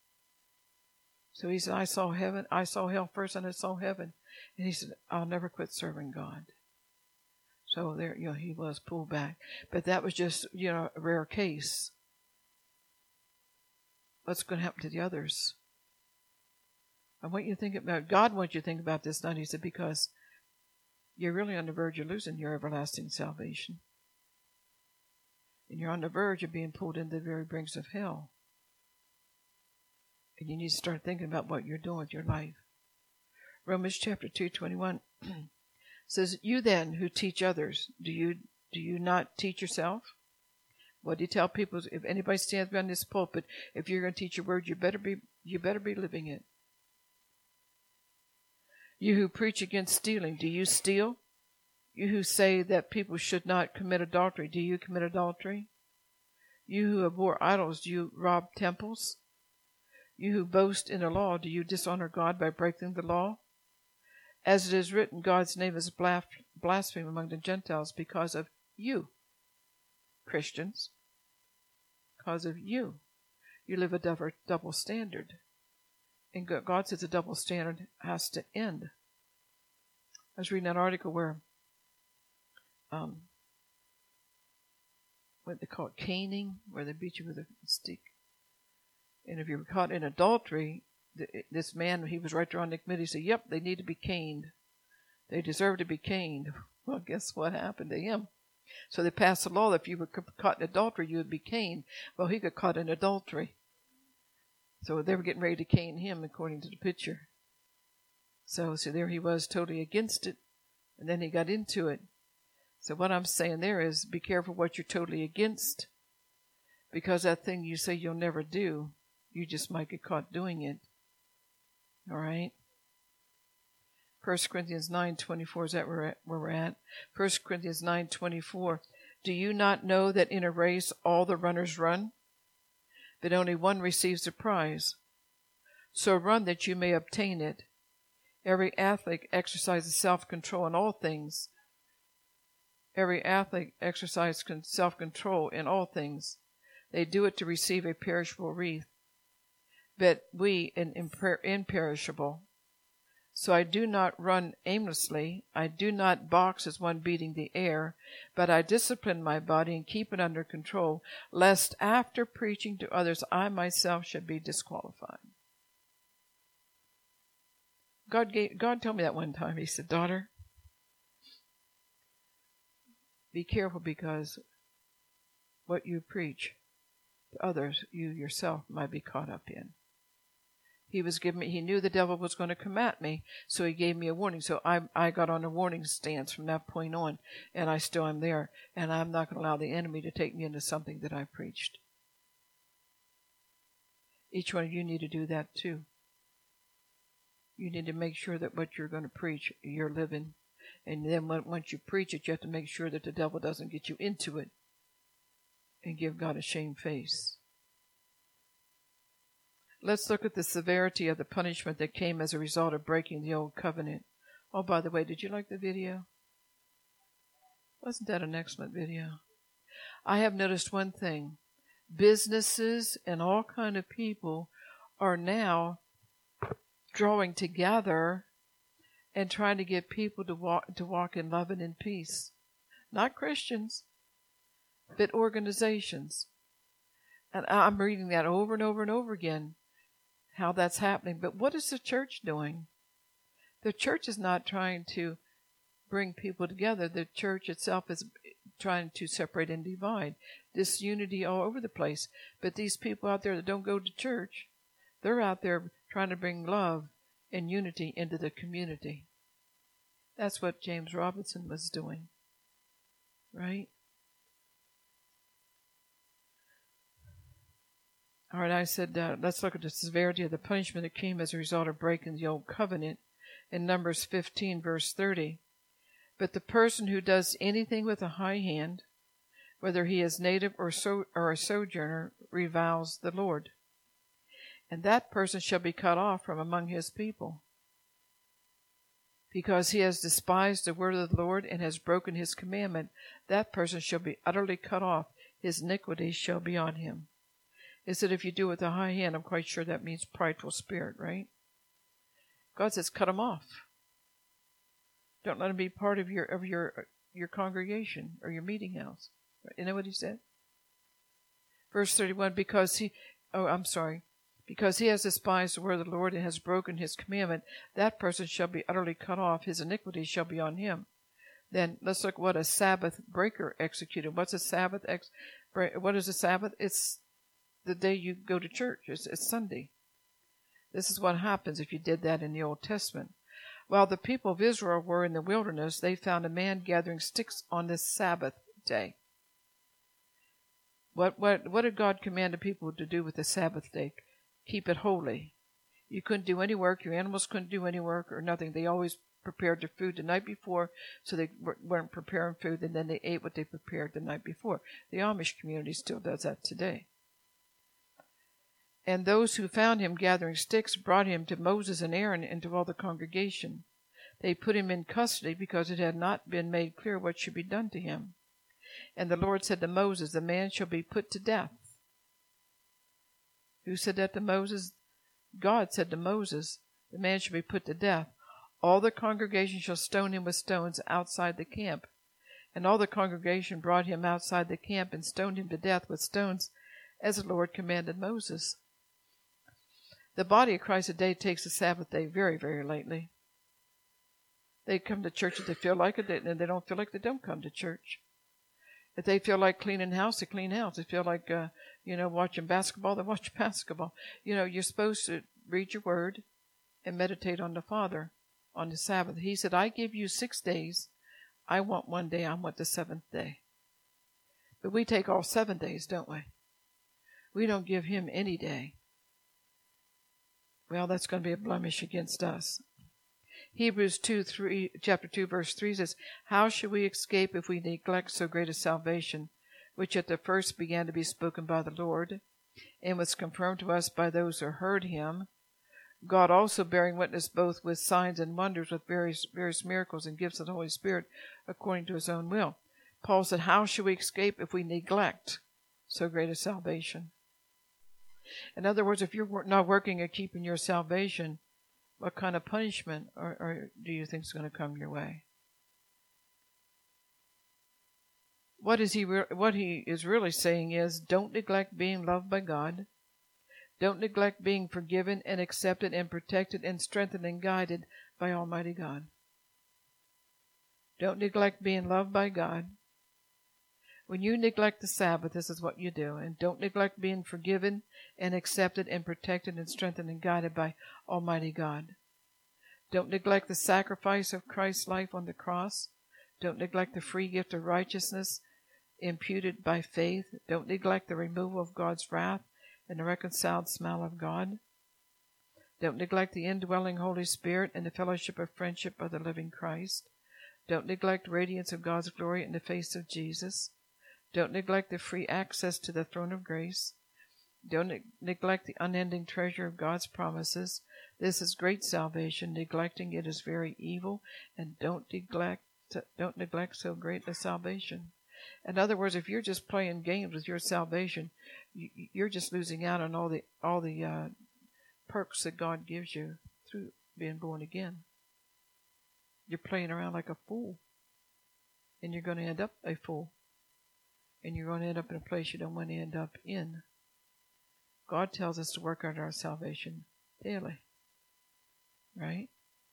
So he said, I saw heaven. I saw hell first, and I saw heaven. And he said, I'll never quit serving God. So there, you know, he was pulled back. But that was just, you know, a rare case. What's going to happen to the others? I want you to think about, God wants you to think about this night. He said, because you're really on the verge of losing your everlasting salvation. And you're on the verge of being pulled into the very brinks of hell. And you need to start thinking about what you're doing with your life. Romans chapter two, twenty-one says, you then who teach others, do you do you not teach yourself? What do you tell people? If anybody stands behind this pulpit, if you're going to teach your word, you better be you better be living it. You who preach against stealing, do you steal? You who say that people should not commit adultery, do you commit adultery? You who abhor idols, do you rob temples? You who boast in the law, do you dishonor God by breaking the law? As it is written, God's name is blasphemed among the Gentiles because of you, Christians. Because of you. You live a double standard. And God says a double standard has to end. I was reading an article where um, what they call it, caning, where they beat you with a stick. And if you were caught in adultery, this man, he was right there on the committee, said, yep, they need to be caned. They deserve to be caned. Well, guess what happened to him? So they passed a law that if you were caught in adultery, you would be caned. Well, he got caught in adultery. So they were getting ready to cane him, according to the picture. So, so there he was, totally against it. And then he got into it. So what I'm saying there is, be careful what you're totally against. Because that thing you say you'll never do, you just might get caught doing it. All right? First Corinthians nine twenty-four, is that where we're at? First Corinthians nine twenty-four. Do you not know that in a race all the runners run, but only one receives the prize? So run that you may obtain it. Every athlete exercises self-control in all things. Every athlete exercises self-control in all things. They do it to receive a perishable wreath, but we an imper- imperishable. So I do not run aimlessly. I do not box as one beating the air, but I discipline my body and keep it under control, lest after preaching to others, I myself should be disqualified. God gave, God told me that one time. He said, daughter, be careful, because what you preach to others, you yourself might be caught up in. He was giving me, he knew the devil was going to come at me, so he gave me a warning. So I I got on a warning stance from that point on, and I still am there. And I'm not going to allow the enemy to take me into something that I preached. Each one of you need to do that too. You need to make sure that what you're going to preach, you're living. And then when, once you preach it, you have to make sure that the devil doesn't get you into it and give God a shame face. Let's look at the severity of the punishment that came as a result of breaking the old covenant. Oh, by the way, did you like the video? Wasn't that an excellent video? I have noticed one thing. Businesses and all kind of people are now drawing together and trying to get people to walk to walk in love and in peace. Not Christians, but organizations. And I'm reading that over and over and over again, how that's happening. But what is the church doing? The church is not trying to bring people together. The church itself is trying to separate and divide. Disunity all over the place. But these people out there that don't go to church, they're out there trying to bring love and unity into the community. That's what James Robinson was doing. Right? All right, I said, uh, let's look at the severity of the punishment that came as a result of breaking the old covenant in Numbers fifteen, verse thirty. But the person who does anything with a high hand, whether he is native or, so, or a sojourner, reviles the Lord. And that person shall be cut off from among his people. Because he has despised the word of the Lord and has broken his commandment, that person shall be utterly cut off. His iniquity shall be on him. Is that if you do it with a high hand, I'm quite sure that means prideful spirit, right? God says, cut them off. Don't let them be part of your of your your congregation or your meeting house. You know what he said? Verse thirty-one, because he, oh, I'm sorry, because he has despised the word of the Lord and has broken his commandment, that person shall be utterly cut off. His iniquity shall be on him. Then let's look what a Sabbath breaker executed. What's a Sabbath? Ex- what is a Sabbath? It's the day you go to church. It's, it's Sunday. This is what happens if you did that in the Old Testament. While the people of Israel were in the wilderness, they found a man gathering sticks on this Sabbath day. What what what did God command the people to do with the Sabbath day? Keep it holy. You couldn't do any work. Your animals couldn't do any work or nothing. They always prepared their food the night before, so they weren't preparing food, and then they ate what they prepared the night before. The Amish community still does that today. And those who found him gathering sticks brought him to Moses and Aaron and to all the congregation. They put him in custody because it had not been made clear what should be done to him. And the Lord said to Moses, the man shall be put to death. Who said that to Moses? God said to Moses, the man shall be put to death. All the congregation shall stone him with stones outside the camp. And all the congregation brought him outside the camp and stoned him to death with stones, as the Lord commanded Moses. The body of Christ today takes the Sabbath day very, very lightly. They come to church if they feel like it, and they don't feel like they don't come to church. If they feel like cleaning house, they clean house. If they feel like, uh, you know, watching basketball, they watch basketball. You know, you're supposed to read your word and meditate on the Father on the Sabbath. He said, I give you six days. I want one day. I want the seventh day. But we take all seven days, don't we? We don't give him any day. Well, that's going to be a blemish against us. Hebrews two, three, chapter two, verse three says, how shall we escape if we neglect so great a salvation, which at the first began to be spoken by the Lord, and was confirmed to us by those who heard him, God also bearing witness both with signs and wonders, with various, various miracles and gifts of the Holy Spirit, according to his own will. Paul said, how shall we escape if we neglect so great a salvation? In other words, if you're not working at keeping your salvation, what kind of punishment or, or do you think is going to come your way? What is he? Re- what he is really saying is, don't neglect being loved by God. Don't neglect being forgiven and accepted and protected and strengthened and guided by Almighty God. Don't neglect being loved by God. When you neglect the Sabbath, this is what you do. And don't neglect being forgiven and accepted and protected and strengthened and guided by Almighty God. Don't neglect the sacrifice of Christ's life on the cross. Don't neglect the free gift of righteousness imputed by faith. Don't neglect the removal of God's wrath and the reconciled smile of God. Don't neglect the indwelling Holy Spirit and the fellowship of friendship of the living Christ. Don't neglect radiance of God's glory in the face of Jesus. Don't neglect the free access to the throne of grace. Don't ne- neglect the unending treasure of God's promises. This is great salvation. Neglecting it is very evil, and don't neglect don't neglect so great a salvation. In other words, if you're just playing games with your salvation, you, you're just losing out on all the all the uh, perks that God gives you through being born again. You're playing around like a fool, and you're going to end up a fool, and you're going to end up in a place you don't want to end up in. God tells us to work out our salvation daily, right?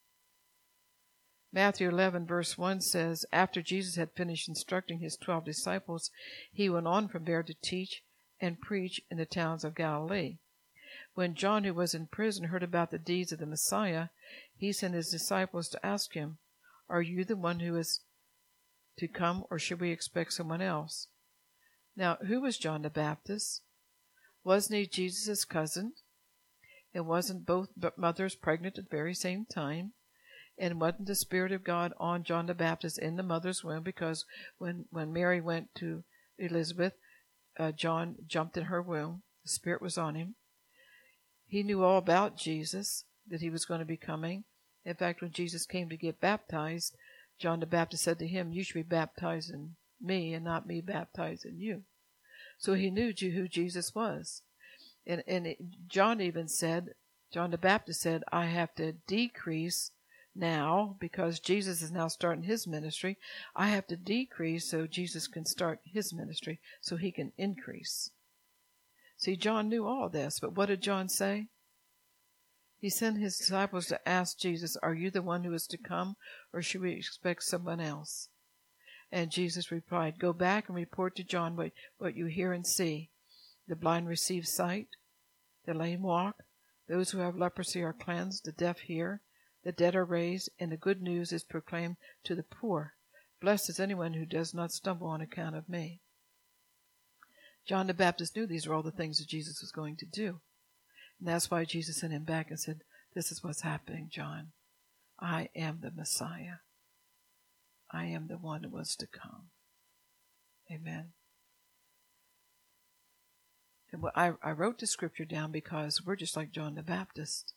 Matthew eleven verse one says, after Jesus had finished instructing his twelve disciples, he went on from there to teach and preach in the towns of Galilee. When John, who was in prison, heard about the deeds of the Messiah, he sent his disciples to ask him, are you the one who is to come, or should we expect someone else? Now, who was John the Baptist? Wasn't he Jesus' cousin? And wasn't both mothers pregnant at the very same time? And wasn't the Spirit of God on John the Baptist in the mother's womb? Because when, when Mary went to Elizabeth, uh, John jumped in her womb. The Spirit was on him. He knew all about Jesus, that he was going to be coming. In fact, when Jesus came to get baptized, John the Baptist said to him, you should be baptizing me and not me baptizing you. So he knew who Jesus was. And, and it, John even said, John the Baptist said, I have to decrease now, because Jesus is now starting his ministry. I have to decrease so Jesus can start his ministry, so he can increase. See, John knew all this, but what did John say? He sent his disciples to ask Jesus, are you the one who is to come, or should we expect someone else? And Jesus replied, go back and report to John what, what you hear and see. The blind receive sight, the lame walk, those who have leprosy are cleansed, the deaf hear, the dead are raised, and the good news is proclaimed to the poor. Blessed is anyone who does not stumble on account of me. John the Baptist knew these were all the things that Jesus was going to do. And that's why Jesus sent him back and said, this is what's happening, John. I am the Messiah. I am the one who was to come. Amen. And I, I wrote the scripture down because we're just like John the Baptist.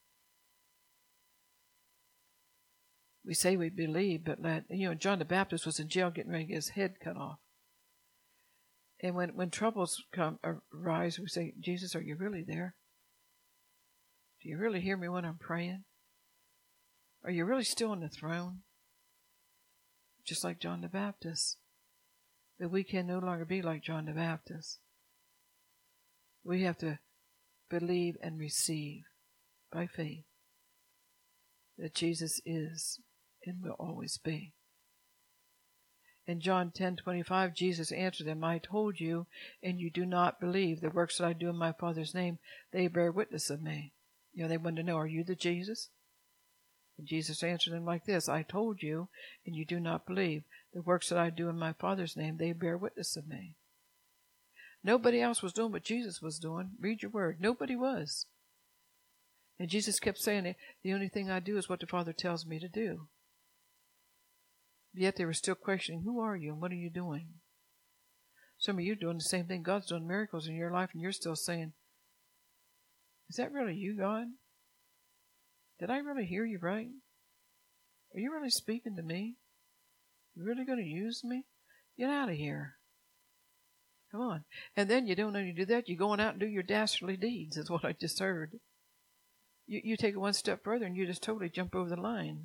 We say we believe, but let, you know, John the Baptist was in jail getting ready to get his head cut off. And when, when troubles come arise, we say, Jesus, are you really there? Do you really hear me when I'm praying? Are you really still on the throne? Just like John the Baptist. But we can no longer be like John the Baptist. We have to believe and receive by faith that Jesus is and will always be. In John ten twenty-five, Jesus answered them, I told you, and you do not believe. The works that I do in my Father's name, they bear witness of me. You know, they wanted to know, are you the Jesus? And Jesus answered them like this, I told you, and you do not believe. The works that I do in my Father's name, they bear witness of me. Nobody else was doing what Jesus was doing. Read your word. Nobody was. And Jesus kept saying, the only thing I do is what the Father tells me to do. Yet they were still questioning, who are you and what are you doing? Some of you are doing the same thing. God's doing miracles in your life, and you're still saying, is that really you, God? Did I really hear you right? Are you really speaking to me? You really going to use me? Get out of here. Come on. And then you don't only do that, you're going out and do your dastardly deeds, is what I just heard. You, you take it one step further and you just totally jump over the line.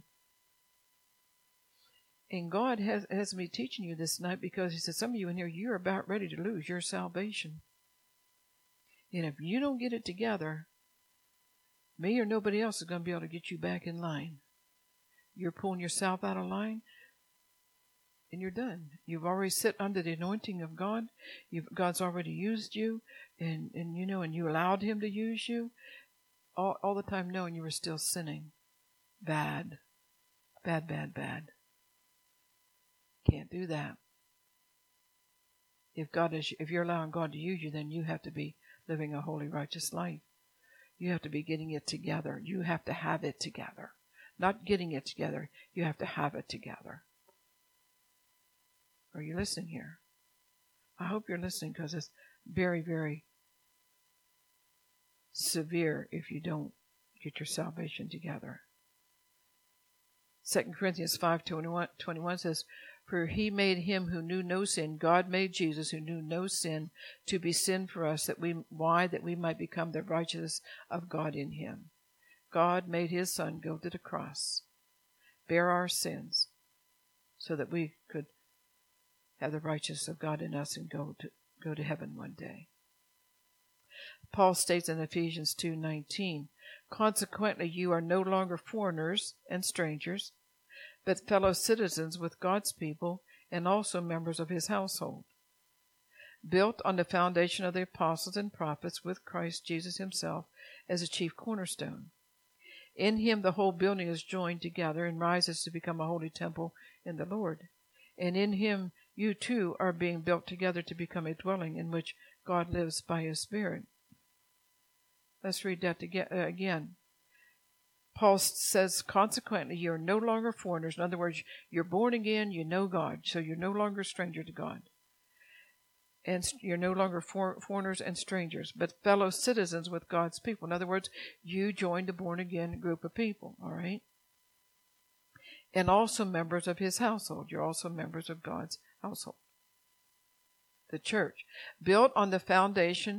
And God has, has me teaching you this night because he said, some of you in here, you're about ready to lose your salvation. And if you don't get it together, me or nobody else is going to be able to get you back in line. You're pulling yourself out of line. and you're done. You've already sit under the anointing of God. You've, God's already used you, and, and you know, and you allowed Him to use you, all, all the time knowing you were still sinning. Bad. Bad, bad, bad. Can't do that. If God is, if you're allowing God to use you, then you have to be living a holy, righteous life. You have to be getting it together. You have to have it together. Not getting it together. You have to have it together. Are you listening here? I hope you're listening, because it's very, very severe if you don't get your salvation together. Second Corinthians five twenty-one says, "For he made him who knew no sin," God made Jesus who knew no sin, "to be sin for us, that we why that we might become the righteousness of God in him." God made his Son go to the cross, bear our sins, so that we could have the righteousness of God in us and go to go to heaven one day. Paul states in Ephesians two nineteen, "Consequently, you are no longer foreigners and strangers, but fellow citizens with God's people and also members of his household, built on the foundation of the apostles and prophets, with Christ Jesus himself as a chief cornerstone. In him the whole building is joined together and rises to become a holy temple in the Lord. And in him you too are being built together to become a dwelling in which God lives by his Spirit." Let's read that again. Paul says, consequently, you're no longer foreigners. In other words, you're born again, you know God, so you're no longer a stranger to God. And you're no longer for, foreigners and strangers, but fellow citizens with God's people. In other words, you joined the born-again group of people, all right? And also members of his household. You're also members of God's household. The church, built on the foundation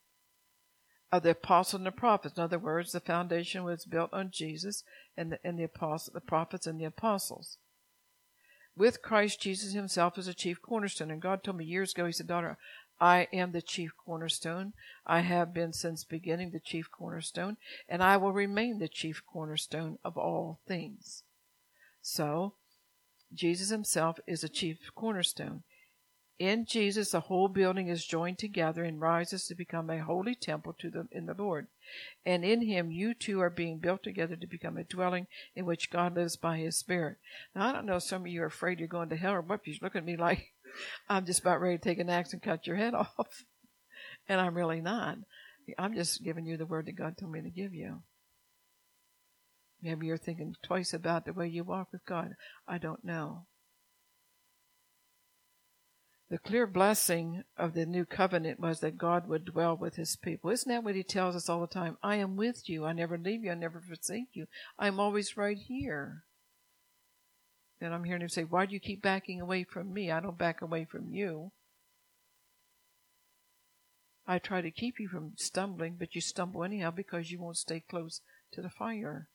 of the apostles and the prophets. In other words, the foundation was built on Jesus and the, and the, apostles, the prophets and the apostles, with Christ Jesus himself as a chief cornerstone. And God told me years ago, he said, "Daughter, I am the chief cornerstone. I have been since beginning the chief cornerstone, and I will remain the chief cornerstone of all things." So, Jesus himself is a chief cornerstone. In Jesus, the whole building is joined together and rises to become a holy temple to the in the Lord. And in him, you two are being built together to become a dwelling in which God lives by his Spirit. Now, I don't know if some of you are afraid you're going to hell, or what. You look at me like I'm just about ready to take an axe and cut your head off. And I'm really not. I'm just giving you the word that God told me to give you. Maybe you're thinking twice about the way you walk with God. I don't know. The clear blessing of the new covenant was that God would dwell with his people. Isn't that what he tells us all the time? I am with you. I never leave you. I never forsake you. I'm always right here. And I'm hearing him say, why do you keep backing away from me? I don't back away from you. I try to keep you from stumbling, but you stumble anyhow because you won't stay close to the fire.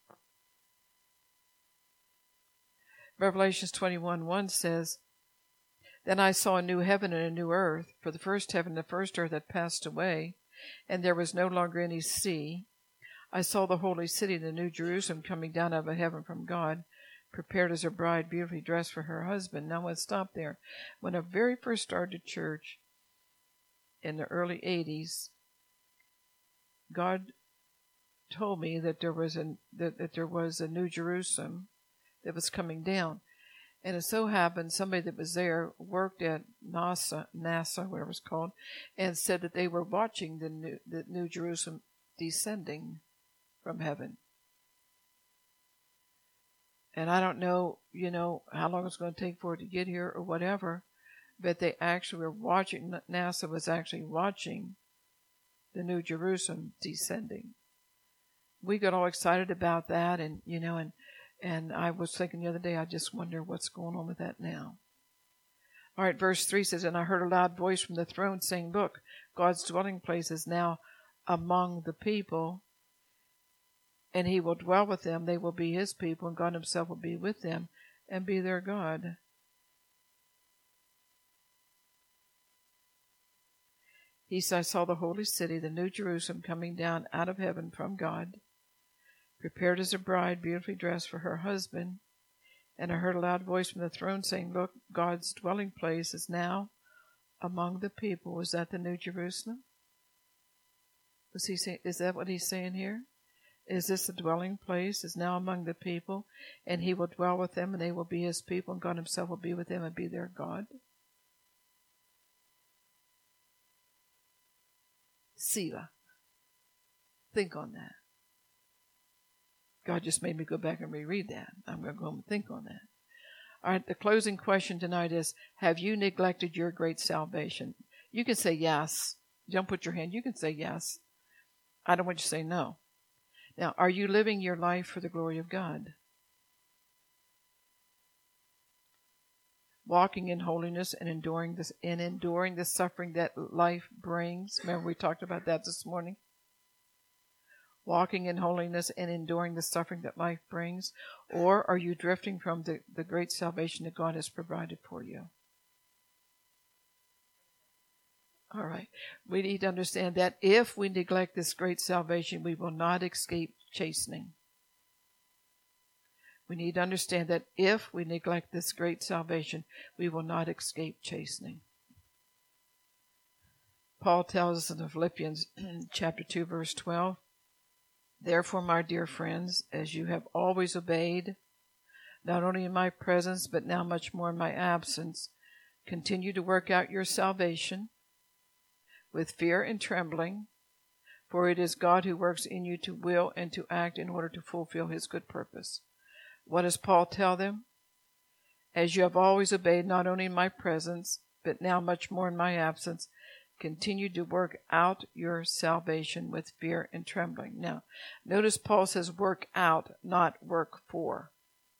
Revelations twenty-one one says, "Then I saw a new heaven and a new earth, for the first heaven and the first earth had passed away, and there was no longer any sea. I saw the holy city, the new Jerusalem, coming down out of heaven from God, prepared as a bride beautifully dressed for her husband." Now let's stop there. When I very first started church in the early eighties, God told me that there was a that, that there was a new Jerusalem that was coming down. And it so happened somebody that was there worked at NASA, NASA, whatever it's called, and said that they were watching the new, the new Jerusalem descending from heaven. And I don't know, you know, how long it's going to take for it to get here or whatever, but they actually were watching, NASA was actually watching the new Jerusalem descending. We got all excited about that, and, you know, and And I was thinking the other day, I just wonder what's going on with that now. All right, verse three says, "And I heard a loud voice from the throne saying, Look, God's dwelling place is now among the people, and he will dwell with them. They will be his people, and God himself will be with them and be their God." He said, "I saw the holy city, the new Jerusalem, coming down out of heaven from God, prepared as a bride beautifully dressed for her husband. And I heard a loud voice from the throne saying, Look, God's dwelling place is now among the people. Was that the New Jerusalem? Was he saying, is that what he's saying here? Is this the dwelling place? Is now among the people, and he will dwell with them, and they will be his people, and God himself will be with them and be their God? Selah. Think on that. God just made me go back and reread that. I'm going to go home and think on that. All right, the closing question tonight is, have you neglected your great salvation? You can say yes. Don't put your hand. You can say yes. I don't want you to say no. Now, are you living your life for the glory of God? Walking in holiness and enduring this and enduring the suffering that life brings. Remember, we talked about that this morning. Walking in holiness and enduring the suffering that life brings? Or are you drifting from the, the great salvation that God has provided for you? All right. We need to understand that if we neglect this great salvation, we will not escape chastening. We need to understand that if we neglect this great salvation, we will not escape chastening. Paul tells us in Philippians chapter two, verse twelve, Therefore, my dear friends, as you have always obeyed, not only in my presence, but now much more in my absence, continue to work out your salvation with fear and trembling, for it is God who works in you to will and to act in order to fulfill his good purpose. What does Paul tell them? As you have always obeyed, not only in my presence, but now much more in my absence, continue to work out your salvation with fear and trembling. Now, notice Paul says work out, not work for.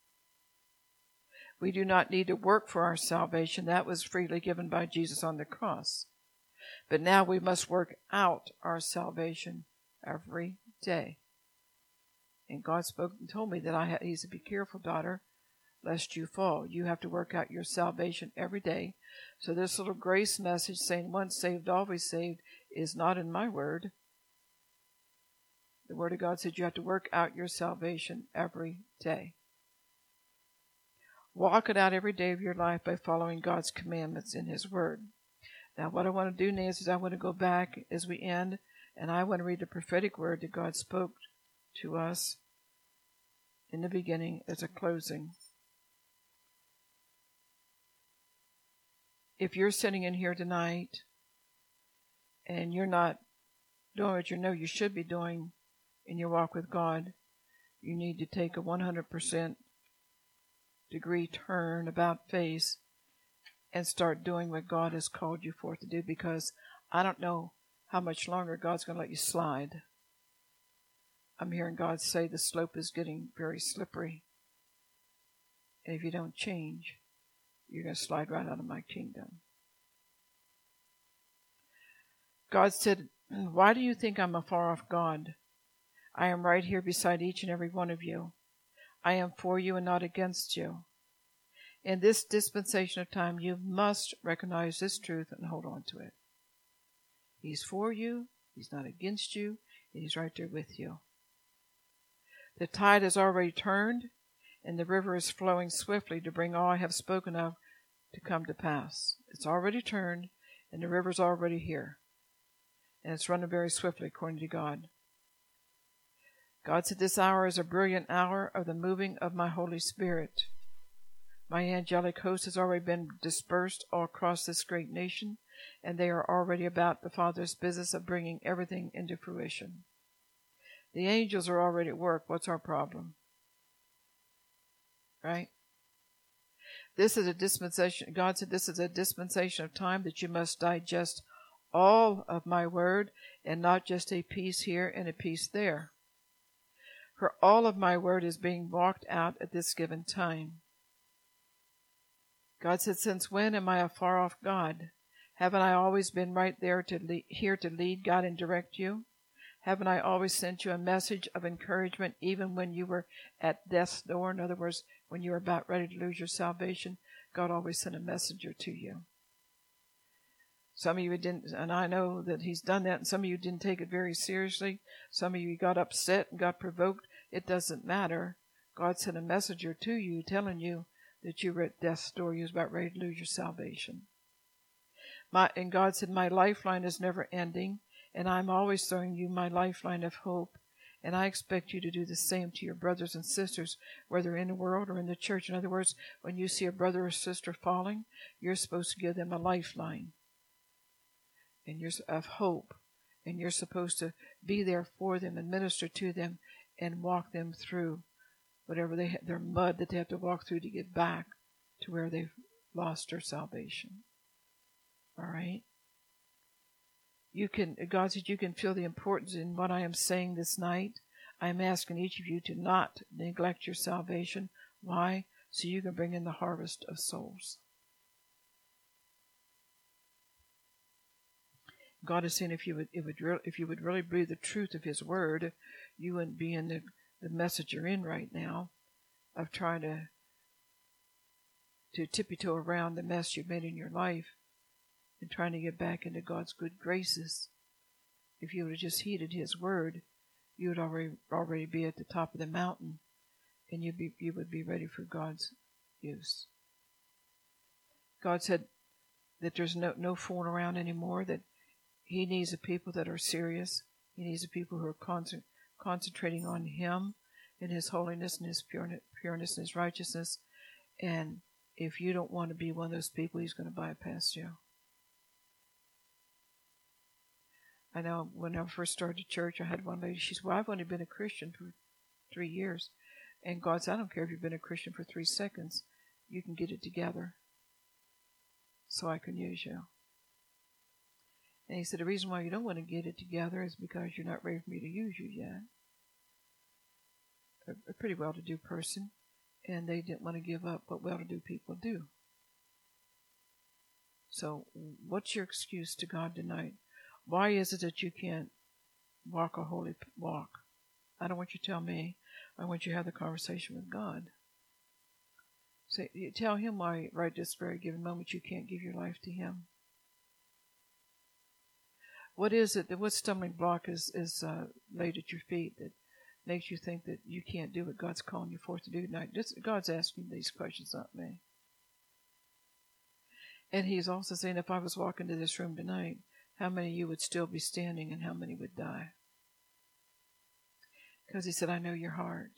We do not need to work for our salvation. That was freely given by Jesus on the cross. But now we must work out our salvation every day. And God spoke and told me that I had, he said, be careful, daughter, lest you fall. You have to work out your salvation every day. So this little grace message saying once saved, always saved is not in my word. The Word of God said you have to work out your salvation every day. Walk it out every day of your life by following God's commandments in his word. Now, what I want to do, Nancy, is I want to go back as we end, and I want to read the prophetic word that God spoke to us in the beginning as a closing. If you're sitting in here tonight and you're not doing what you know you should be doing in your walk with God, you need to take a one hundred percent degree turn about face and start doing what God has called you for to do, because I don't know how much longer God's going to let you slide. I'm hearing God say the slope is getting very slippery. And if you don't change, you're going to slide right out of my kingdom. God said, why do you think I'm a far-off God? I am right here beside each and every one of you. I am for you and not against you. In this dispensation of time, you must recognize this truth and hold on to it. He's for you, he's not against you, and he's right there with you. The tide has already turned, and the river is flowing swiftly to bring all I have spoken of to come to pass. It's already turned, and the river's already here. And it's running very swiftly, according to God. God said, this hour is a brilliant hour of the moving of my Holy Spirit. My angelic host has already been dispersed all across this great nation, and they are already about the Father's business of bringing everything into fruition. The angels are already at work. What's our problem? Right? This is a dispensation. God said this is a dispensation of time that you must digest all of my word and not just a piece here and a piece there. For all of my word is being walked out at this given time. God said, since when am I a far-off God? Haven't I always been right there to lead, here to lead, guide, and direct you? Haven't I always sent you a message of encouragement even when you were at death's door? In other words, when you were about ready to lose your salvation, God always sent a messenger to you. Some of you didn't, and I know that he's done that, and some of you didn't take it very seriously. Some of you got upset and got provoked. It doesn't matter. God sent a messenger to you telling you that you were at death's door. You was about ready to lose your salvation. My, and God said, my lifeline is never ending, and I'm always throwing you my lifeline of hope. And I expect you to do the same to your brothers and sisters, whether in the world or in the church. In other words, when you see a brother or sister falling, you're supposed to give them a lifeline and you're of hope. And you're supposed to be there for them and minister to them and walk them through whatever they their mud that they have to walk through to get back to where they've lost their salvation. All right? You can, God said, you can feel the importance in what I am saying this night. I am asking each of you to not neglect your salvation. Why? So you can bring in the harvest of souls. God is saying if you would, it would re- if you would really believe the truth of His Word, you wouldn't be in the, the message you're in right now of trying to to tippy-toe around the mess you've made in your life and trying to get back into God's good graces. If you would have just heeded His Word, you would already already be at the top of the mountain, and you'd be you would be ready for God's use. God said that there's no no fooling around anymore. That He needs the people that are serious. He needs the people who are con- concentrating on Him and His holiness and His pureness, pureness and His righteousness. And if you don't want to be one of those people, He's going to bypass you. I know when I first started church, I had one lady, she said, well, I've only been a Christian for three years. And God said, I don't care if you've been a Christian for three seconds. You can get it together so I can use you. And He said, the reason why you don't want to get it together is because you're not ready for me to use you yet. A, a pretty well-to-do person, and they didn't want to give up what well-to-do people do. So what's your excuse to God tonight? Why is it that you can't walk a holy walk? I don't want you to tell me. I want you to have the conversation with God. Say, you tell Him why right this very given moment you can't give your life to Him. What is it, that what stumbling block is, is uh, laid at your feet that makes you think that you can't do what God's calling you forth to do tonight? This, God's asking these questions, not me. And He's also saying, if I was walking to this room tonight, how many of you would still be standing and how many would die? Because He said, I know your heart.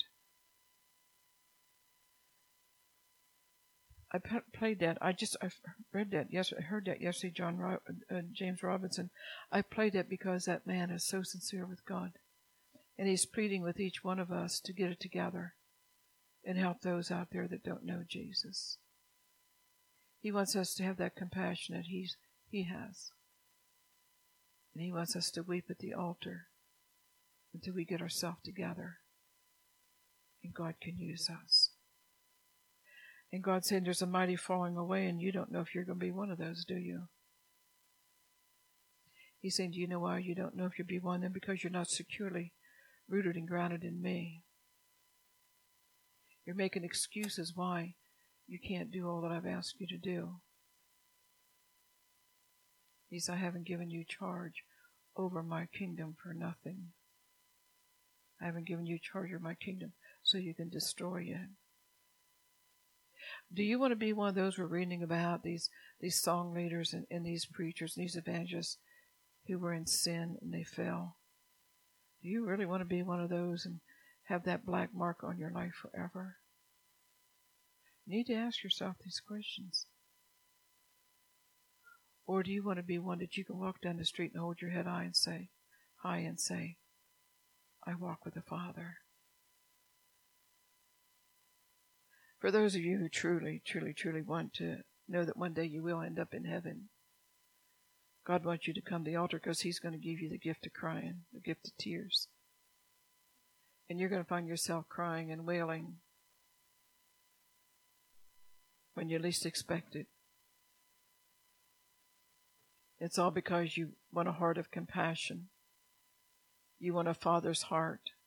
I p- played that. I just I read that yesterday. I heard that yesterday. John Ro- uh, James Robinson. I played that because that man is so sincere with God, and he's pleading with each one of us to get it together and help those out there that don't know Jesus. He wants us to have that compassion that he's he has, and He wants us to weep at the altar until we get ourselves together, and God can use us. And God said there's a mighty falling away, and you don't know if you're going to be one of those, do you? He's saying, do you know why you don't know if you'll be one of them? Because you're not securely rooted and grounded in me. You're making excuses why you can't do all that I've asked you to do. He said, I haven't given you charge over my kingdom for nothing. I haven't given you charge over my kingdom so you can destroy it. Do you want to be one of those we're reading about, these these song leaders and, and these preachers, and these evangelists who were in sin and they fell? Do you really want to be one of those and have that black mark on your life forever? You need to ask yourself these questions. Or do you want to be one that you can walk down the street and hold your head high and say, high and say, I walk with the Father? For those of you who truly, truly, truly want to know that one day you will end up in heaven, God wants you to come to the altar because He's going to give you the gift of crying, the gift of tears. And you're going to find yourself crying and wailing when you least expect it. It's all because you want a heart of compassion. You want a Father's heart.